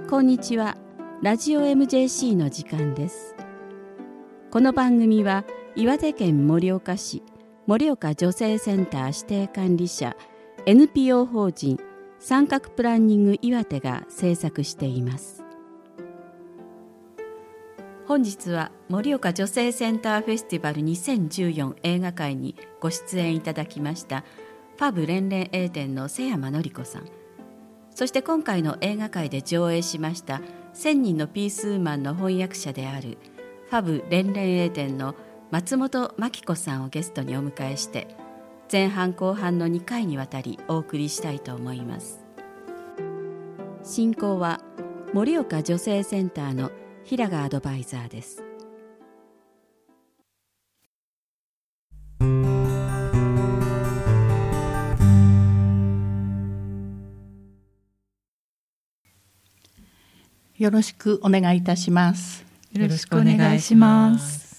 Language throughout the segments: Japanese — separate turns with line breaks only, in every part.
こんにちは。ラジオ MJC の時間です。この番組は岩手県盛岡市盛岡女性センター指定管理者 NPO 法人三角プランニング岩手が制作しています。本日は盛岡女性センターフェスティバル2014映画会にご出演いただきましたファブ連連 A 店の瀬山典子さん、そして今回の映画界で上映しました1000人のピースウーマンの翻訳者であるファブ連連 A 店の松本真紀子さんをゲストにお迎えして、前半後半の2回にわたりお送りしたいと思います。進行は盛岡女性センターの平賀アドバイザーです。
よろしくお願いいたします。
よろしくお願いします。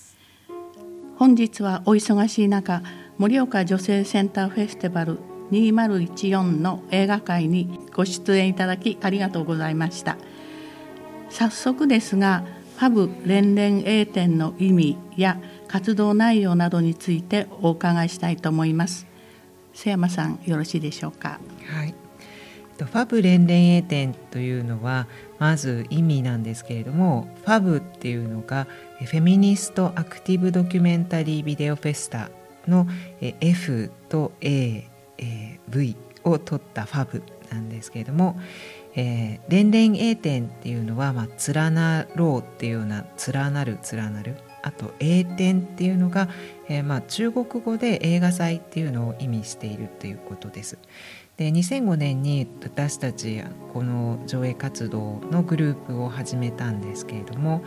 本日はお忙しい中、盛岡女性センターフェスティバル2014の映画会にご出演いただきありがとうございました。早速ですが、ファブ連連 A 店の意味や活動内容などについてお伺いしたいと思います。瀬山さん、よろしいでしょうか。
はい。ファブ連連 A 展というのはまず意味なんですけれども、ファブっていうのがフェミニストアクティブドキュメンタリービデオフェスタの F と A、V を取ったファブなんですけれども、連連 A 展っていうのは、連なろうっていうような連なる、あと A 展っていうのが、中国語で映画祭っていうのを意味しているということです。で、2005年に私たちこの上映活動のグループを始めたんですけれども、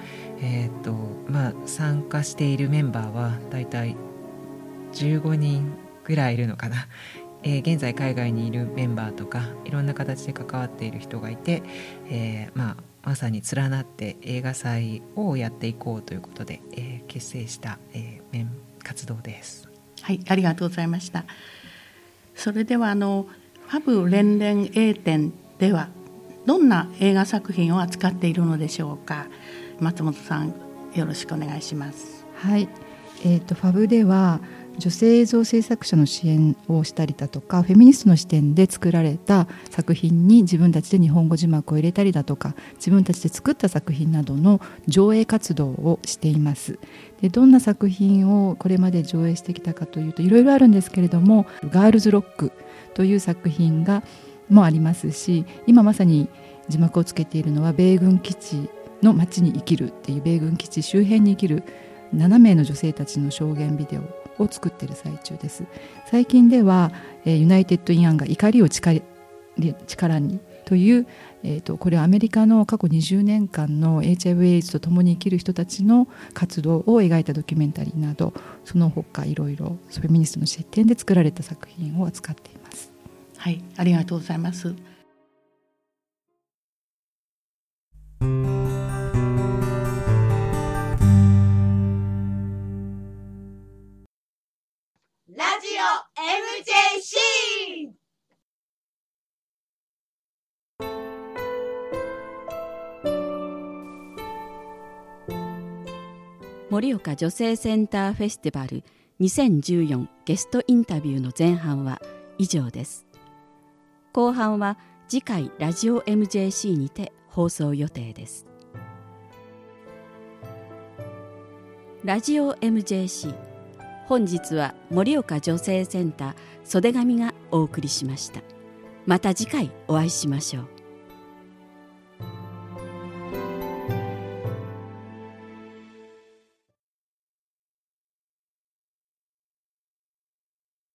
参加しているメンバーはだいたい15人ぐらいいるのかな。現在海外にいるメンバーとかいろんな形で関わっている人がいて、まさに連なって映画祭をやっていこうということで、結成した、活動です。
はい、ありがとうございました。それではファブ連連 A 展ではどんな映画作品を扱っているのでしょうか。松本さん、よろしくお願いします。
はい、ファブでは女性映像制作者の支援をしたりだとか、フェミニストの視点で作られた作品に自分たちで日本語字幕を入れたりだとか、自分たちで作った作品などの上映活動をしています。で、どんな作品をこれまで上映してきたかというといろいろあるんですけれども、ガールズロックという作品もありますし、今まさに字幕をつけているのは米軍基地の街に生きるっていう、米軍基地周辺に生きる7名の女性たちの証言ビデオを作っている最中です。最近では、ユナイテッド・イン・アンガー、怒りを力にという、これはアメリカの過去20年間の HIV エイズと共に生きる人たちの活動を描いたドキュメンタリーなど、その他いろいろフェミニストの視点で作られた作品を扱っています。
はい、ありがとうございます。
ラジオ MJC。
盛岡女性センターフェスティバル2014ゲストインタビューの前半は以上です。後半は次回ラジオ MJC にて放送予定です。ラジオ MJC、 本日は盛岡女性センター袖上がお送りしました。また次回お会いしましょう。